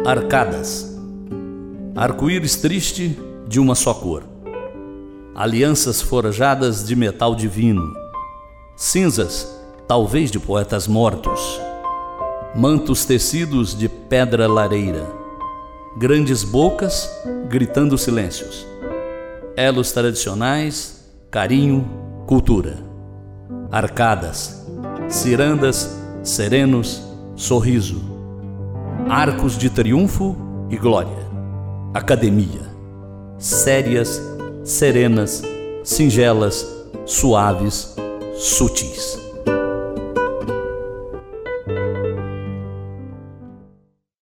Arcadas, arco-íris triste de uma só cor, alianças forjadas de metal divino, cinzas, talvez de poetas mortos, mantos tecidos de pedra lareira, grandes bocas gritando silêncios, elos tradicionais, carinho, cultura. Arcadas, cirandas, serenos, sorriso, arcos de triunfo e glória. Academia, sérias, serenas, singelas, suaves, sutis.